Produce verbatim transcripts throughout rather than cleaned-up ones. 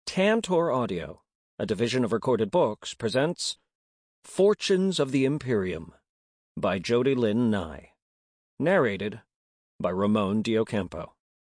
Tantor Audio, a division of Recorded Books, presents Fortunes of the Imperium by Jody Lynn Nye. Narrated by Ramon Diocampo.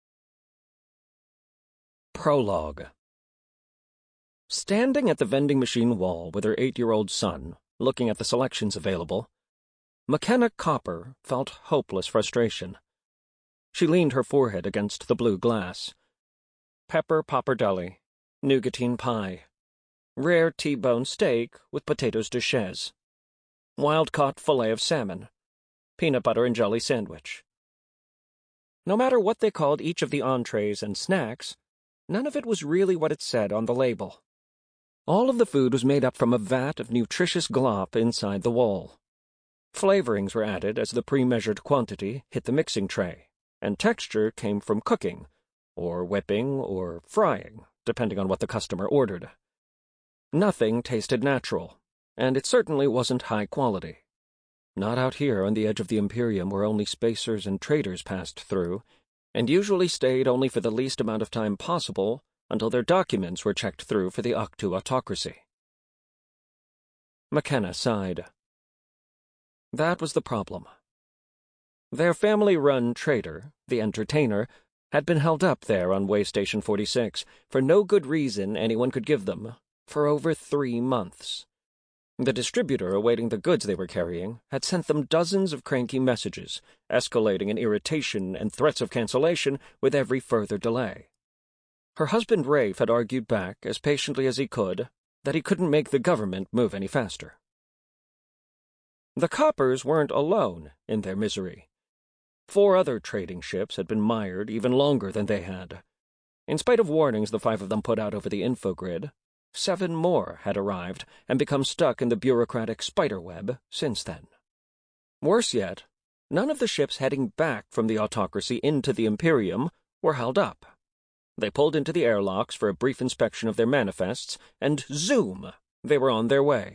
Prologue. Standing at the vending machine wall with her eight-year-old son, looking at the selections available, McKenna Copper felt hopeless frustration. She leaned her forehead against the blue glass. Pepper pappardelle, nougatine pie, rare T-bone steak with potatoes duchesse, wild-caught fillet of salmon, peanut butter and jelly sandwich. No matter what they called each of the entrees and snacks, none of it was really what it said on the label. All of the food was made up from a vat of nutritious glop inside the wall. Flavorings were added as the pre-measured quantity hit the mixing tray, and texture came from cooking, or whipping, or frying, depending on what the customer ordered. Nothing tasted natural, and it certainly wasn't high quality. Not out here on the edge of the Imperium where only spacers and traders passed through, and usually stayed only for the least amount of time possible until their documents were checked through for the Ahch-To autocracy. McKenna sighed. That was the problem. Their family-run trader, the Entertainer, had been held up there on Waystation forty-six for no good reason anyone could give them for over three months. The distributor awaiting the goods they were carrying had sent them dozens of cranky messages, escalating in irritation and threats of cancellation with every further delay. Her husband Rafe had argued back as patiently as he could that he couldn't make the government move any faster. The Coppers weren't alone in their misery. Four other trading ships had been mired even longer than they had. In spite of warnings the five of them put out over the infogrid, seven more had arrived and become stuck in the bureaucratic spiderweb since then. Worse yet, none of the ships heading back from the autocracy into the Imperium were held up. They pulled into the airlocks for a brief inspection of their manifests, and zoom, they were on their way.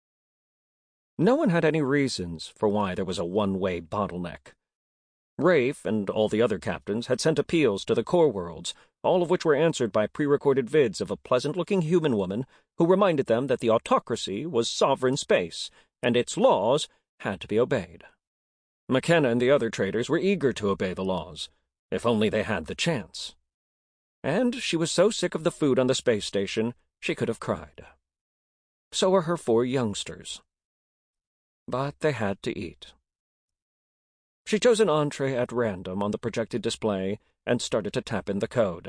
No one had any reasons for why there was a one-way bottleneck. Rafe and all the other captains had sent appeals to the core worlds, all of which were answered by pre-recorded vids of a pleasant-looking human woman who reminded them that the autocracy was sovereign space, and its laws had to be obeyed. McKenna and the other traders were eager to obey the laws, if only they had the chance. And she was so sick of the food on the space station, she could have cried. So were her four youngsters. But they had to eat. She chose an entree at random on the projected display and started to tap in the code.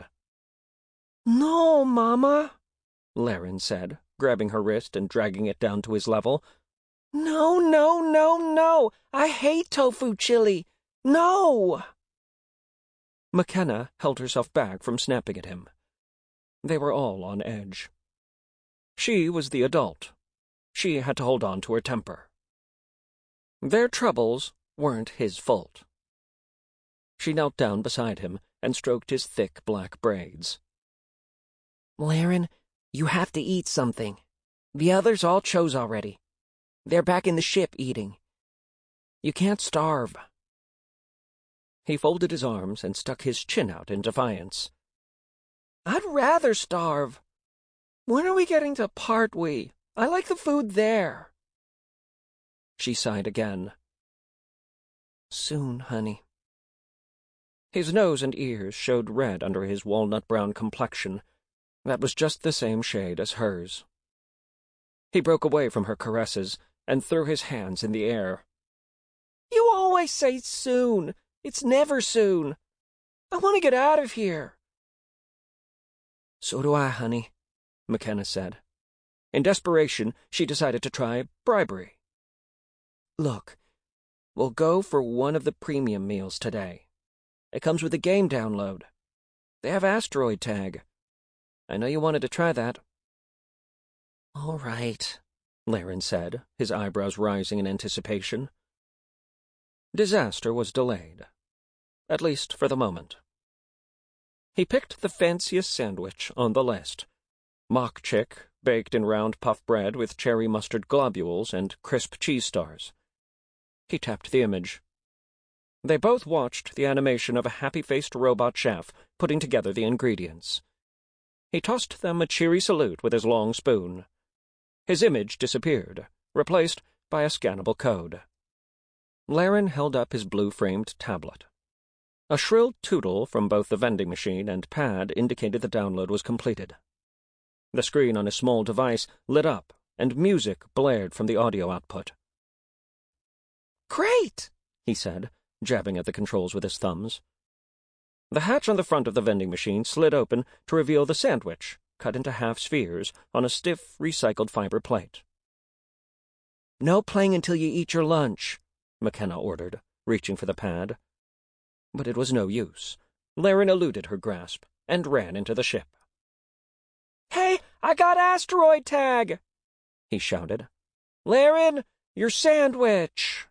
"No, Mama," Laren said, grabbing her wrist and dragging it down to his level. "No, no, no, no! I hate tofu chili! No!" McKenna held herself back from snapping at him. They were all on edge. She was the adult. She had to hold on to her temper. Their troubles weren't his fault. She knelt down beside him and stroked his thick black braids. "Laren, you have to eat something. The others all chose already. They're back in the ship eating. You can't starve." He folded his arms and stuck his chin out in defiance. "I'd rather starve. When are we getting to Partwee? I like the food there." She sighed again. "Soon, honey." His nose and ears showed red under his walnut-brown complexion. That was just the same shade as hers. He broke away from her caresses and threw his hands in the air. "You always say soon. It's never soon. I want to get out of here." "So do I, honey," McKenna said. In desperation, she decided to try bribery. "Look, we'll go for one of the premium meals today. It comes with a game download. They have asteroid tag. I know you wanted to try that." "All right," Laren said, his eyebrows rising in anticipation. Disaster was delayed. At least for the moment. He picked the fanciest sandwich on the list. Mock chick, baked in round puff bread with cherry mustard globules and crisp cheese stars. He tapped the image. They both watched the animation of a happy-faced robot chef putting together the ingredients. He tossed them a cheery salute with his long spoon. His image disappeared, replaced by a scannable code. Laren held up his blue-framed tablet. A shrill tootle from both the vending machine and pad indicated the download was completed. The screen on his small device lit up, and music blared from the audio output. "Great!" he said, jabbing at the controls with his thumbs. The hatch on the front of the vending machine slid open to reveal the sandwich, cut into half spheres on a stiff, recycled fiber plate. "No playing until you eat your lunch," McKenna ordered, reaching for the pad. But it was no use. Laren eluded her grasp and ran into the ship. "Hey, I got asteroid tag!" he shouted. "Laren, your sandwich!"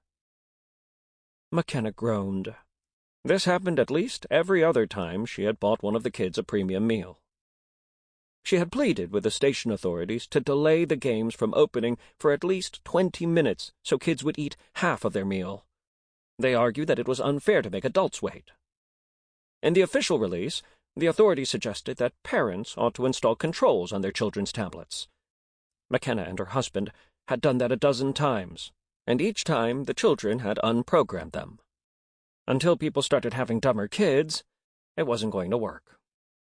McKenna groaned. This happened at least every other time she had bought one of the kids a premium meal. She had pleaded with the station authorities to delay the games from opening for at least twenty minutes so kids would eat half of their meal. They argued that it was unfair to make adults wait. In the official release, the authorities suggested that parents ought to install controls on their children's tablets. McKenna and her husband had done that a dozen times, and each time the children had unprogrammed them. Until people started having dumber kids, it wasn't going to work.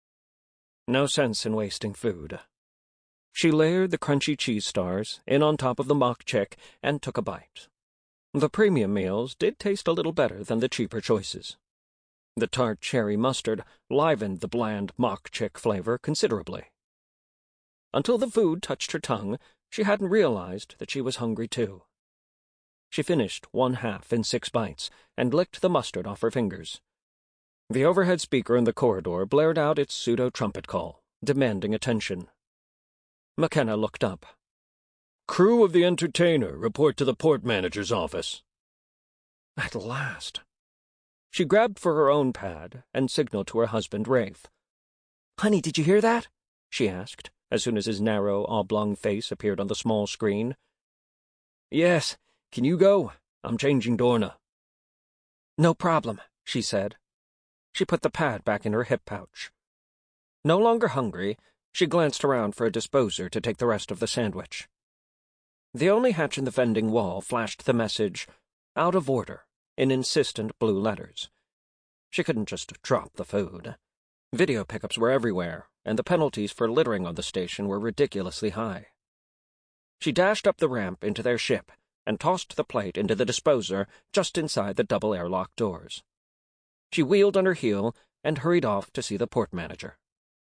No sense in wasting food. She layered the crunchy cheese stars in on top of the mock chick and took a bite. The premium meals did taste a little better than the cheaper choices. The tart cherry mustard livened the bland mock chick flavor considerably. Until the food touched her tongue, she hadn't realized that she was hungry too. She finished one half in six bites and licked the mustard off her fingers. The overhead speaker in the corridor blared out its pseudo-trumpet call, demanding attention. McKenna looked up. "Crew of the Entertainer, report to the port manager's office." At last. She grabbed for her own pad and signaled to her husband, Rafe. "Honey, did you hear that?" she asked, as soon as his narrow, oblong face appeared on the small screen. "Yes. Can you go? I'm changing Dorna." "No problem," she said. She put the pad back in her hip pouch. No longer hungry, she glanced around for a disposer to take the rest of the sandwich. The only hatch in the vending wall flashed the message, "Out of order," in insistent blue letters. She couldn't just drop the food. Video pickups were everywhere, and the penalties for littering on the station were ridiculously high. She dashed up the ramp into their ship and tossed the plate into the disposer just inside the double airlock doors. She wheeled on her heel and hurried off to see the port manager.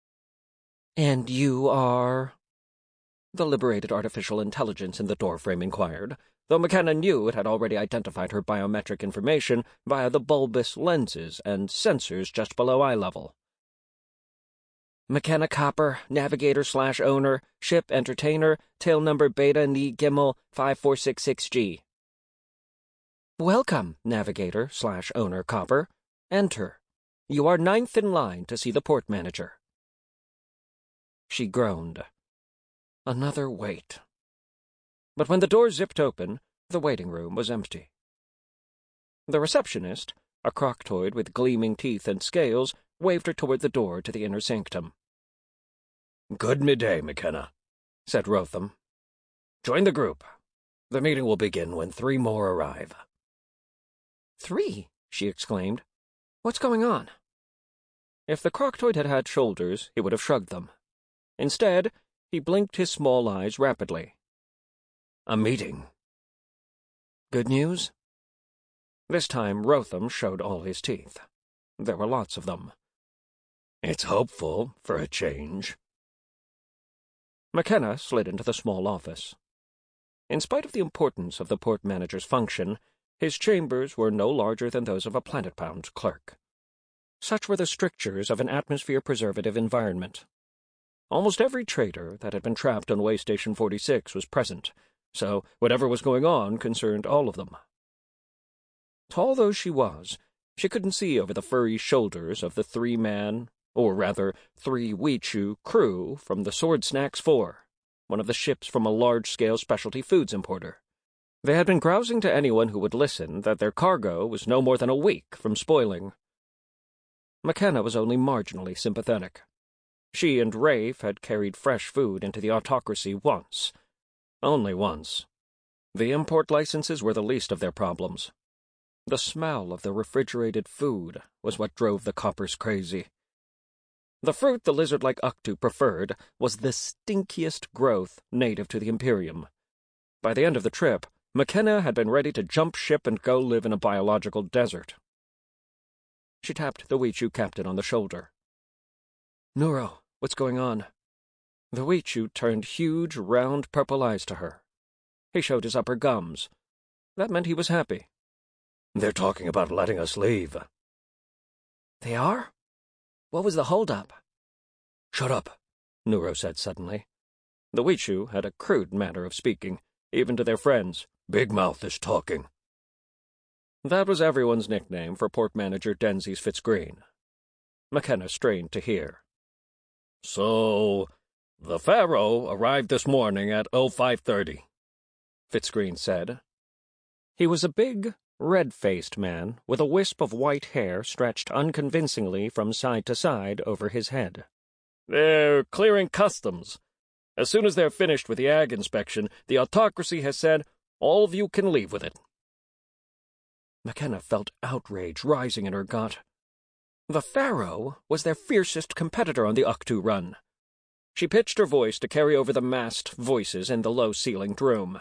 "And you are—" the liberated artificial intelligence in the doorframe inquired, though McKenna knew it had already identified her biometric information via the bulbous lenses and sensors just below eye level. "McKenna Copper, navigator slash owner, ship entertainer, tail number Beta Ni Gimel five four six six G. "Welcome, navigator slash owner Copper. Enter. You are ninth in line to see the port manager." She groaned. Another wait. But when the door zipped open, the waiting room was empty. The receptionist, a croctoid with gleaming teeth and scales, waved her toward the door to the inner sanctum. "Good midday, McKenna," said Rotham. "Join the group. The meeting will begin when three more arrive." "Three?" she exclaimed. "What's going on?" If the croctoid had had shoulders, he would have shrugged them. Instead, he blinked his small eyes rapidly. "A meeting." "Good news?" This time Rotham showed all his teeth. There were lots of them. "It's hopeful, for a change." McKenna slid into the small office. In spite of the importance of the port manager's function, his chambers were no larger than those of a planet-bound clerk. Such were the strictures of an atmosphere-preservative environment. Almost every trader that had been trapped on Waystation forty-six was present, so whatever was going on concerned all of them. Tall though she was, she couldn't see over the furry shoulders of the three-man, or rather three-Weechu, crew from the Sword Snacks Four, one of the ships from a large-scale specialty foods importer. They had been grousing to anyone who would listen that their cargo was no more than a week from spoiling. McKenna was only marginally sympathetic. She and Rafe had carried fresh food into the autocracy once. Only once. The import licenses were the least of their problems. The smell of the refrigerated food was what drove the coppers crazy. The fruit the lizard-like Uktu preferred was the stinkiest growth native to the Imperium. By the end of the trip, McKenna had been ready to jump ship and go live in a biological desert. She tapped the Weechu captain on the shoulder. "Nuro, what's going on?" The Weechu turned huge, round, purple eyes to her. He showed his upper gums. That meant he was happy. "They're talking about letting us leave." "They are? What was the holdup?" "Shut up," Nuro said suddenly. The Weechu had a crude manner of speaking, even to their friends. "Big Mouth is talking." That was everyone's nickname for Port Manager Denzies Fitzgreen. McKenna strained to hear. "So, the Pharaoh arrived this morning at oh five thirty, Fitzgreen said. He was a big, red-faced man with a wisp of white hair stretched unconvincingly from side to side over his head. "They're clearing customs. As soon as they're finished with the ag inspection, the autocracy has said, all of you can leave with it." McKenna felt outrage rising in her gut. The Pharaoh was their fiercest competitor on the Uktu run. She pitched her voice to carry over the massed voices in the low-ceilinged room.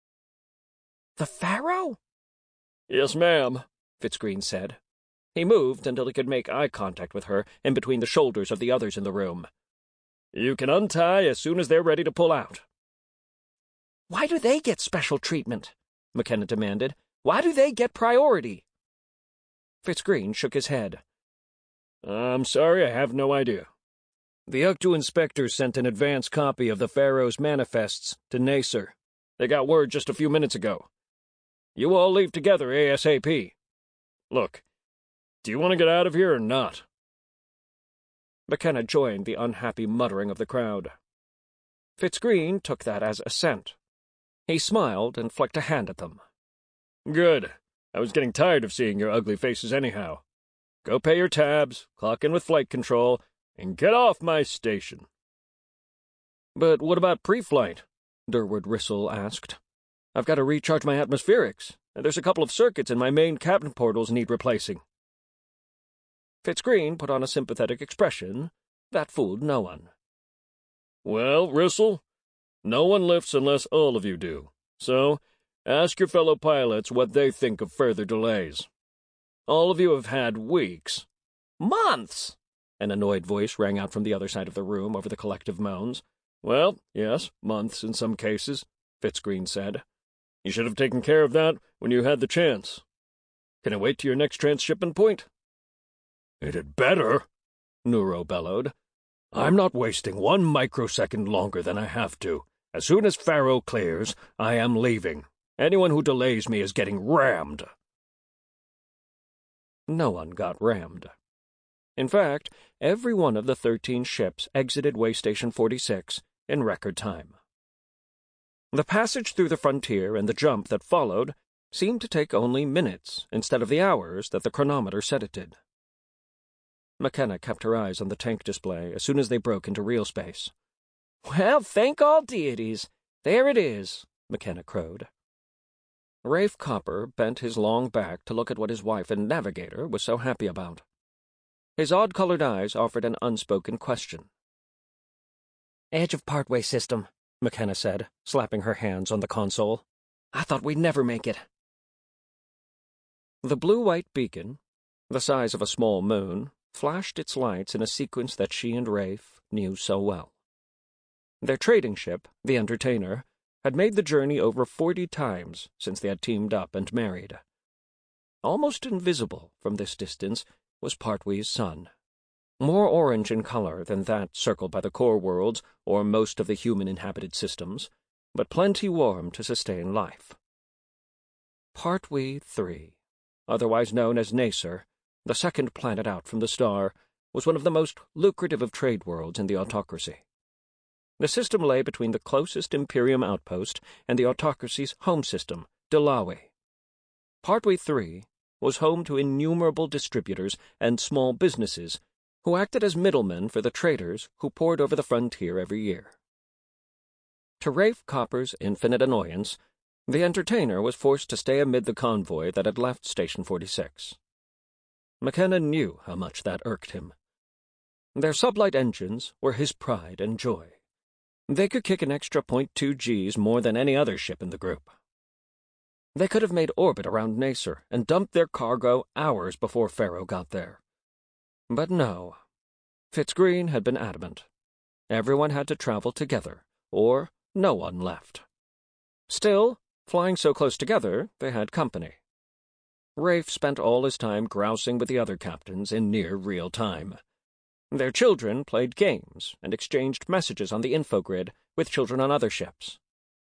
"The Pharaoh?" "Yes, ma'am," Fitzgreen said. He moved until he could make eye contact with her in between the shoulders of the others in the room. "You can untie as soon as they're ready to pull out." "Why do they get special treatment?" McKenna demanded. "Why do they get priority?" Fitzgreen shook his head. "I'm sorry, I have no idea. The Uktu inspector sent an advance copy of the Pharaoh's manifests to Nasser. They got word just a few minutes ago. You all leave together ASAP. Look, do you want to get out of here or not?" McKenna joined the unhappy muttering of the crowd. Fitzgreen took that as assent. He smiled and flicked a hand at them. "Good. I was getting tired of seeing your ugly faces anyhow. Go pay your tabs, clock in with flight control, and get off my station." "But what about pre-flight?" Durward Rissel asked. "I've got to recharge my atmospherics, and there's a couple of circuits in my main cabin portals need replacing." Fitzgreen put on a sympathetic expression. That fooled no one. "Well, Rissel, no one lifts unless all of you do, so ask your fellow pilots what they think of further delays. All of you have had weeks." "Months!" An annoyed voice rang out from the other side of the room over the collective moans. "Well, yes, months in some cases," Fitzgreen said. "You should have taken care of that when you had the chance. Can it wait to your next transshipment point?" "It had better," Nuro bellowed. "I'm not wasting one microsecond longer than I have to. As soon as Pharaoh clears, I am leaving. Anyone who delays me is getting rammed." No one got rammed. In fact, every one of the thirteen ships exited Waystation forty-six in record time. The passage through the frontier and the jump that followed seemed to take only minutes instead of the hours that the chronometer said it did. McKenna kept her eyes on the tank display as soon as they broke into real space. "Well, thank all deities! There it is," McKenna crowed. Rafe Copper bent his long back to look at what his wife and navigator was so happy about. His odd-colored eyes offered an unspoken question. "Edge of Partway System," McKenna said, slapping her hands on the console. "I thought we'd never make it." The blue-white beacon, the size of a small moon, flashed its lights in a sequence that she and Rafe knew so well. Their trading ship, the Entertainer, had made the journey over forty times since they had teamed up and married. Almost invisible from this distance was Partway's sun, more orange in color than that circled by the core worlds or most of the human-inhabited systems, but plenty warm to sustain life. Partway three, otherwise known as Nasser, the second planet out from the star, was one of the most lucrative of trade worlds in the autocracy. The system lay between the closest Imperium outpost and the autocracy's home system, Delawe. Partway three was home to innumerable distributors and small businesses who acted as middlemen for the traders who poured over the frontier every year. To Rafe Copper's infinite annoyance, the entertainer was forced to stay amid the convoy that had left Station forty-six. McKenna knew how much that irked him. Their sublight engines were his pride and joy. They could kick an extra point two Gs more than any other ship in the group. They could have made orbit around Nasor and dumped their cargo hours before Faro got there. But no. Fitzgreen had been adamant. Everyone had to travel together, or no one left. Still, flying so close together, they had company. Rafe spent all his time grousing with the other captains in near real time. Their children played games and exchanged messages on the infogrid with children on other ships.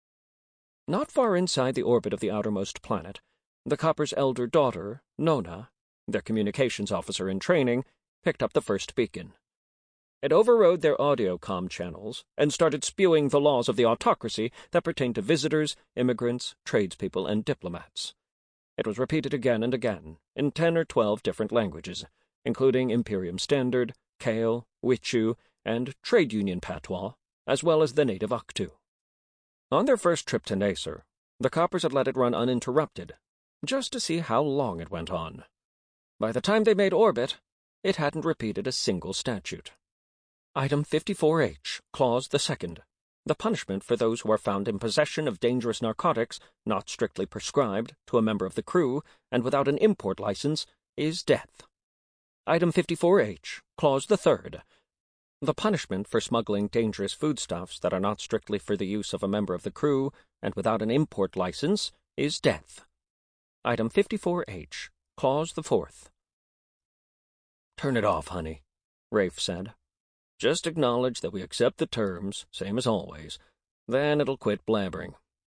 Not far inside the orbit of the outermost planet, the Copper's elder daughter, Nona, their communications officer in training, picked up the first beacon. It overrode their audio comm channels and started spewing the laws of the autocracy that pertain to visitors, immigrants, tradespeople, and diplomats. It was repeated again and again, in ten or twelve different languages, including Imperium Standard, Kale, Wichu, and trade union patois, as well as the native Uktu. On their first trip to Nasor, the Coppers had let it run uninterrupted, just to see how long it went on. By the time they made orbit, it hadn't repeated a single statute. Item fifty-four H, Clause the Second. The punishment for those who are found in possession of dangerous narcotics not strictly prescribed to a member of the crew and without an import license is death. Item fifty-four H, Clause the Third. The punishment for smuggling dangerous foodstuffs that are not strictly for the use of a member of the crew and without an import license is death. Item fifty-four H, Clause the Fourth. "Turn it off, honey," Rafe said. "Just acknowledge that we accept the terms, same as always. Then it'll quit blabbering."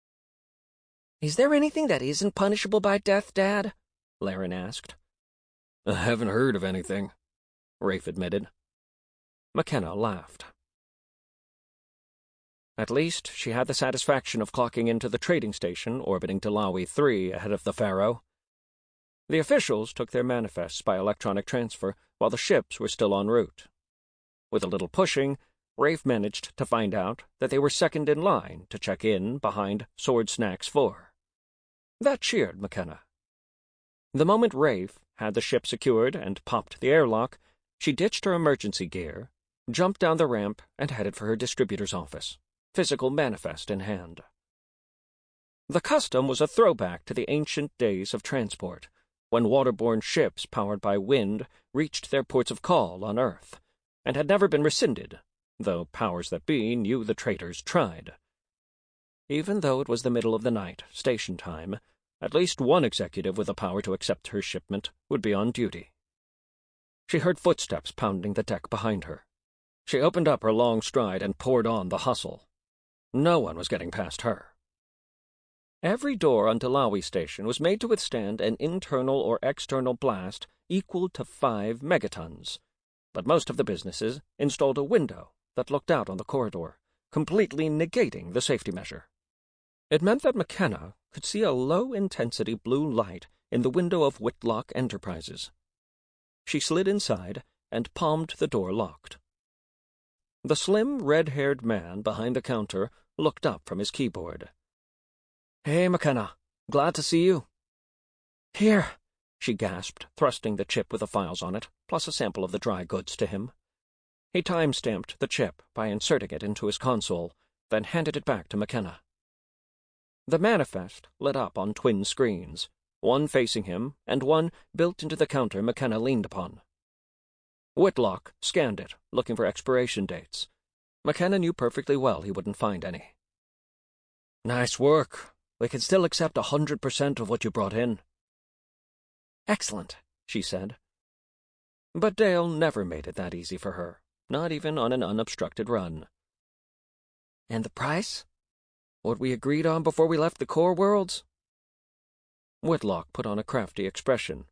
"Is there anything that isn't punishable by death, Dad?" Laren asked. "I haven't heard of anything," Rafe admitted. McKenna laughed. At least she had the satisfaction of clocking into the trading station orbiting Dalawi three ahead of the Faro. The officials took their manifests by electronic transfer while the ships were still en route. With a little pushing, Rafe managed to find out that they were second in line to check in behind Sword Snacks four. That cheered McKenna. The moment Rafe had the ship secured and popped the airlock, she ditched her emergency gear, jumped down the ramp, and headed for her distributor's office, physical manifest in hand. The custom was a throwback to the ancient days of transport, when waterborne ships powered by wind reached their ports of call on Earth, and had never been rescinded, though powers that be knew the traitors tried. Even though it was the middle of the night, station time, at least one executive with the power to accept her shipment would be on duty. She heard footsteps pounding the deck behind her. She opened up her long stride and poured on the hustle. No one was getting past her. Every door on Dalawi Station was made to withstand an internal or external blast equal to five megatons, but most of the businesses installed a window that looked out on the corridor, completely negating the safety measure. It meant that McKenna could see a low-intensity blue light in the window of Whitlock Enterprises. She slid inside and palmed the door locked. The slim, red-haired man behind the counter looked up from his keyboard. "Hey, McKenna. Glad to see you." "Here," she gasped, thrusting the chip with the files on it, plus a sample of the dry goods to him. He time-stamped the chip by inserting it into his console, then handed it back to McKenna. The manifest lit up on twin screens, one facing him and one built into the counter McKenna leaned upon. Whitlock scanned it, looking for expiration dates. McKenna knew perfectly well he wouldn't find any. "Nice work. We can still accept a hundred percent of what you brought in." "Excellent," she said. But Dale never made it that easy for her, not even on an unobstructed run. "And the price? What we agreed on before we left the core worlds?" Whitlock put on a crafty expression.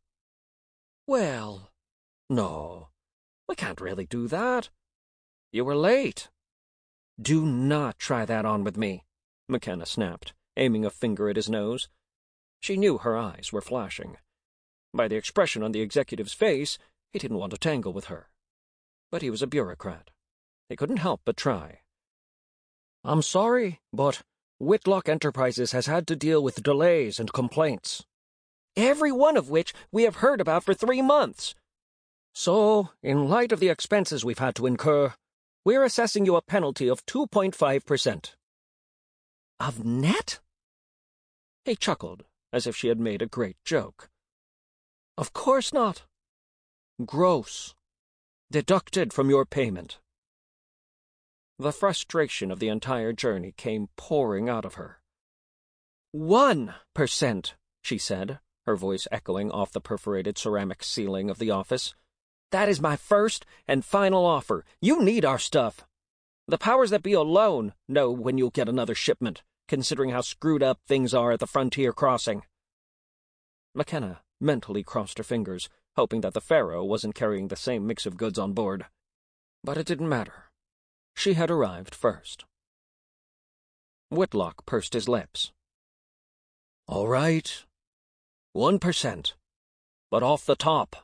"Well, no. We can't really do that. You were late." "Do not try that on with me," McKenna snapped, aiming a finger at his nose. She knew her eyes were flashing. By the expression on the executive's face, he didn't want to tangle with her. but he was a bureaucrat. He couldn't help but try. "I'm sorry, but Whitlock Enterprises has had to deal with delays and complaints, every one of which we have heard about for three months. So, in light of the expenses we've had to incur, we're assessing you a penalty of two point five percent. Of net? He chuckled, as if she had made a great joke. Of course not. Gross. Deducted from your payment. The frustration of the entire journey came pouring out of her. One percent, she said, her voice echoing off the perforated ceramic ceiling of the office. That is my first and final offer. You need our stuff. The powers that be alone know when you'll get another shipment, considering how screwed up things are at the frontier crossing. McKenna mentally crossed her fingers, hoping that the Pharaoh wasn't carrying the same mix of goods on board. But it didn't matter. She had arrived first. Whitlock pursed his lips. All right. One percent. But off the top.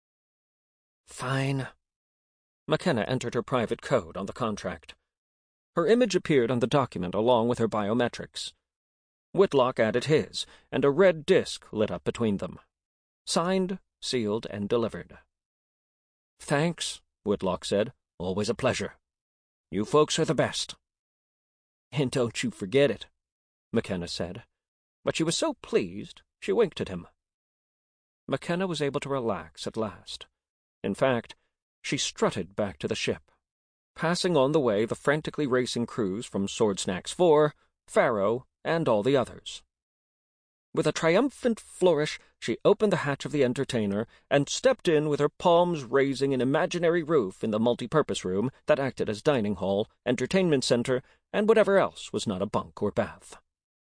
Fine. McKenna entered her private code on the contract. Her image appeared on the document along with her biometrics. Whitlock added his, and a red disk lit up between them. Signed, sealed, and delivered. Thanks, Whitlock said. Always a pleasure. You folks are the best. And don't you forget it, McKenna said. But she was so pleased, she winked at him. McKenna was able to relax at last. In fact, she strutted back to the ship, passing on the way the frantically racing crews from Sword Snacks four, Pharaoh, and all the others. With a triumphant flourish, she opened the hatch of the Entertainer and stepped in with her palms raising an imaginary roof in the multi-purpose room that acted as dining hall, entertainment center, and whatever else was not a bunk or bath.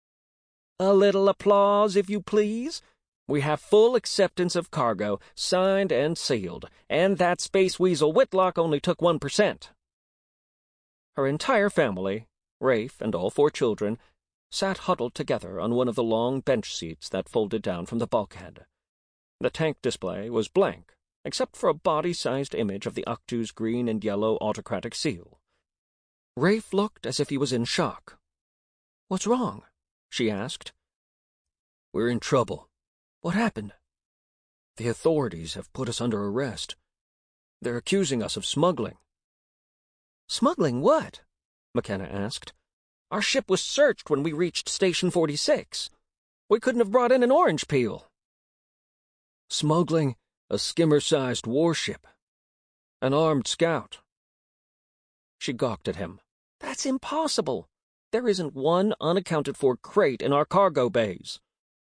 A little applause, if you please. We have full acceptance of cargo, signed and sealed, and that space weasel Whitlock only took one percent. Her entire family, Rafe and all four children, sat huddled together on one of the long bench seats that folded down from the bulkhead. The tank display was blank, except for a body-sized image of the Octu's green and yellow autocratic seal. Rafe looked as if he was in shock. What's wrong? She asked. We're in trouble. What happened? The authorities have put us under arrest. They're accusing us of smuggling. Smuggling what? McKenna asked. Our ship was searched when we reached Station forty-six. We couldn't have brought in an orange peel. Smuggling a skimmer-sized warship. An armed scout. She gawked at him. That's impossible. There isn't one unaccounted-for crate in our cargo bays.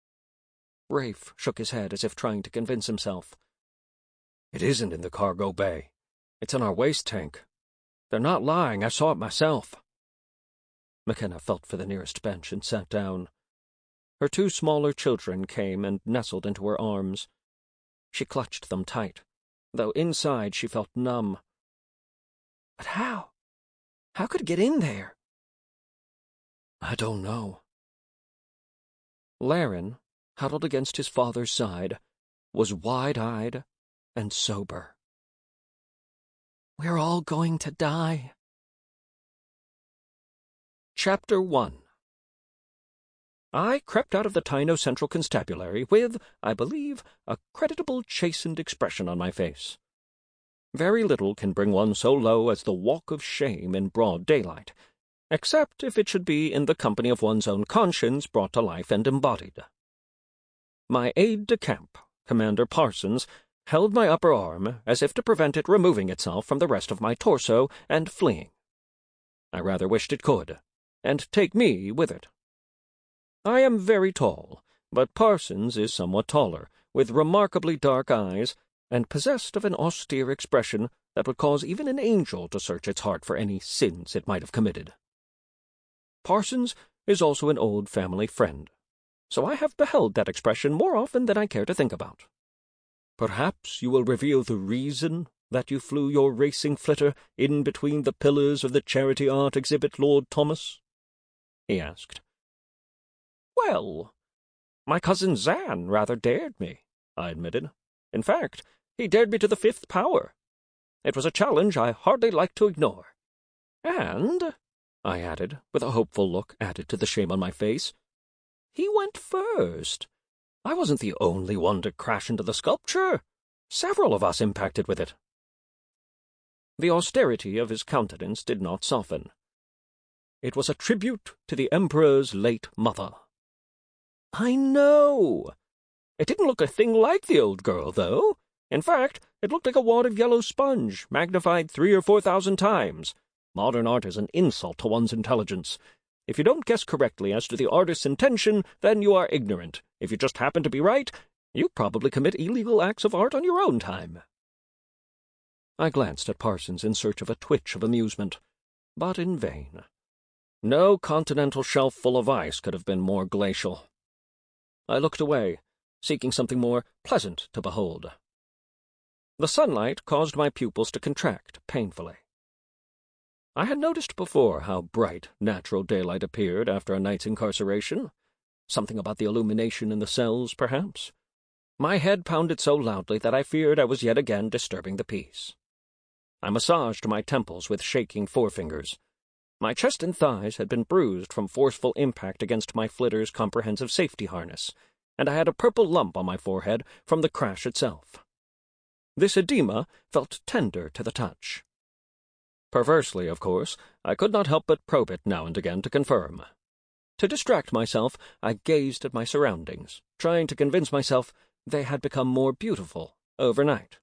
Rafe shook his head as if trying to convince himself. It isn't in the cargo bay. It's in our waste tank. They're not lying. I saw it myself. McKenna felt for the nearest bench and sat down. Her two smaller children came and nestled into her arms. She clutched them tight, though inside she felt numb. But how? How could it get in there? I don't know. Laren, huddled against his father's side, was wide-eyed and sober. We're all going to die. Chapter one. I crept out of the Tyno Central Constabulary with, I believe, a creditable chastened expression on my face. Very little can bring one so low as the walk of shame in broad daylight, except if it should be in the company of one's own conscience brought to life and embodied. My aide-de-camp, Commander Parsons, held my upper arm as if to prevent it removing itself from the rest of my torso and fleeing. I rather wished it could, and take me with it. I am very tall, but Parsons is somewhat taller, with remarkably dark eyes, and possessed of an austere expression that would cause even an angel to search its heart for any sins it might have committed. Parsons is also an old family friend, so I have beheld that expression more often than I care to think about. Perhaps you will reveal the reason that you flew your racing flitter in between the pillars of the charity art exhibit, Lord Thomas? He asked. Well, my cousin Zan rather dared me, I admitted. In fact, he dared me to the fifth power. It was a challenge I hardly liked to ignore. And, I added, with a hopeful look added to the shame on my face, he went first. I wasn't the only one to crash into the sculpture. Several of us impacted with it. The austerity of his countenance did not soften. It was a tribute to the Emperor's late mother. I know. It didn't look a thing like the old girl, though. In fact, it looked like a wad of yellow sponge, magnified three or four thousand times. Modern art is an insult to one's intelligence. If you don't guess correctly as to the artist's intention, then you are ignorant. If you just happen to be right, you probably commit illegal acts of art on your own time. I glanced at Parsons in search of a twitch of amusement, but in vain. No continental shelf full of ice could have been more glacial. I looked away, seeking something more pleasant to behold. The sunlight caused my pupils to contract painfully. I had noticed before how bright natural daylight appeared after a night's incarceration. Something about the illumination in the cells, perhaps. My head pounded so loudly that I feared I was yet again disturbing the peace. I massaged my temples with shaking forefingers. My chest and thighs had been bruised from forceful impact against my flitter's comprehensive safety harness, and I had a purple lump on my forehead from the crash itself. This edema felt tender to the touch. Perversely, of course, I could not help but probe it now and again to confirm. To distract myself, I gazed at my surroundings, trying to convince myself they had become more beautiful overnight.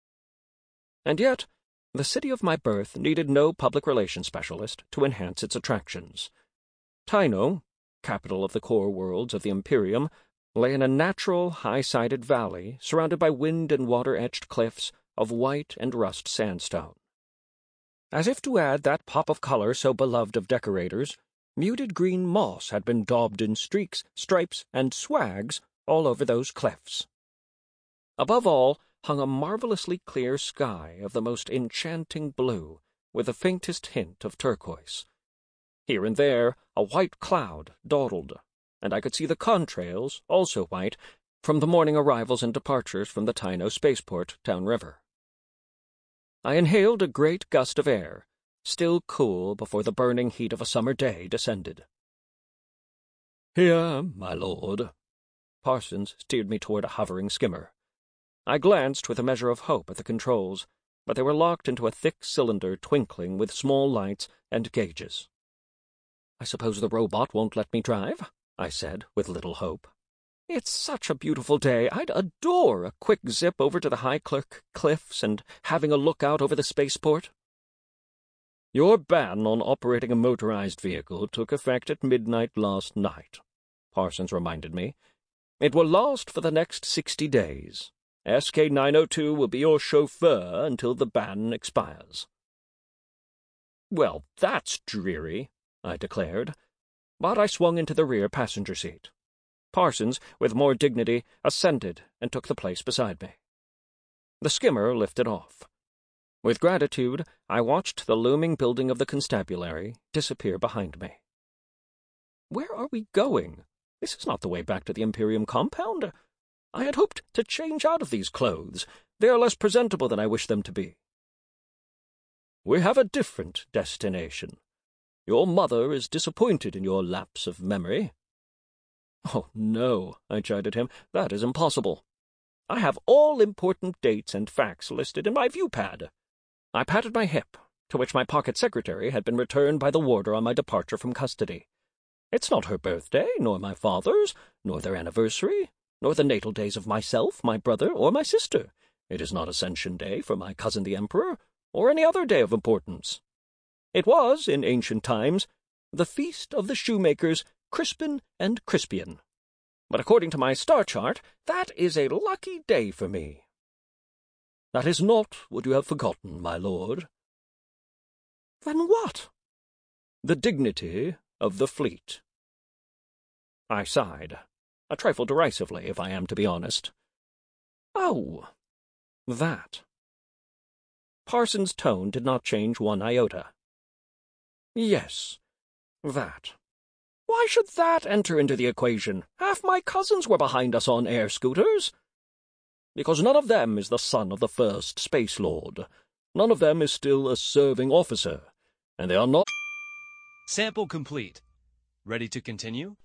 And yet, the city of my birth needed no public relations specialist to enhance its attractions. Tyno, capital of the core worlds of the Imperium, lay in a natural, high-sided valley surrounded by wind and water-etched cliffs of white and rust sandstone. As if to add that pop of color so beloved of decorators, muted green moss had been daubed in streaks, stripes, and swags all over those cliffs. Above all hung a marvelously clear sky of the most enchanting blue, with the faintest hint of turquoise. Here and there a white cloud dawdled, and I could see the contrails, also white, from the morning arrivals and departures from the Tyno spaceport downriver. I inhaled a great gust of air, still cool before the burning heat of a summer day descended. "Here, my lord." Parsons steered me toward a hovering skimmer. I glanced with a measure of hope at the controls, but they were locked into a thick cylinder twinkling with small lights and gauges. "I suppose the robot won't let me drive?" I said, with little hope. "It's such a beautiful day. I'd adore a quick zip over to the High Clerk Cliffs and having a look out over the spaceport." "Your ban on operating a motorized vehicle took effect at midnight last night," Parsons reminded me. "It will last for the next sixty days. S K nine oh two will be your chauffeur until the ban expires." "Well, that's dreary," I declared, but I swung into the rear passenger seat. Parsons, with more dignity, ascended and took the place beside me. The skimmer lifted off. With gratitude, I watched the looming building of the constabulary disappear behind me. Where are we going? This is not the way back to the Imperium compound. I had hoped to change out of these clothes. They are less presentable than I wish them to be. "We have a different destination. Your mother is disappointed in your lapse of memory." "Oh, no," I chided him. "That is impossible. I have all important dates and facts listed in my view-pad." I patted my hip, to which my pocket secretary had been returned by the warder on my departure from custody. "It's not her birthday, nor my father's, nor their anniversary, nor the natal days of myself, my brother, or my sister. It is not Ascension Day for my cousin the Emperor, or any other day of importance. It was, in ancient times, the feast of the shoemakers Crispin and Crispian. But according to my star chart, that is a lucky day for me." "That is not what you have forgotten, my lord." "Then what?" "The dignity of the fleet." I sighed, a trifle derisively, if I am to be honest. "Oh, that." Parsons' tone did not change one iota. "Yes, that. Why should that enter into the equation? Half my cousins were behind us on air scooters." "Because none of them is the son of the first Space Lord. None of them is still a serving officer, and they are not— Sample complete. Ready to continue?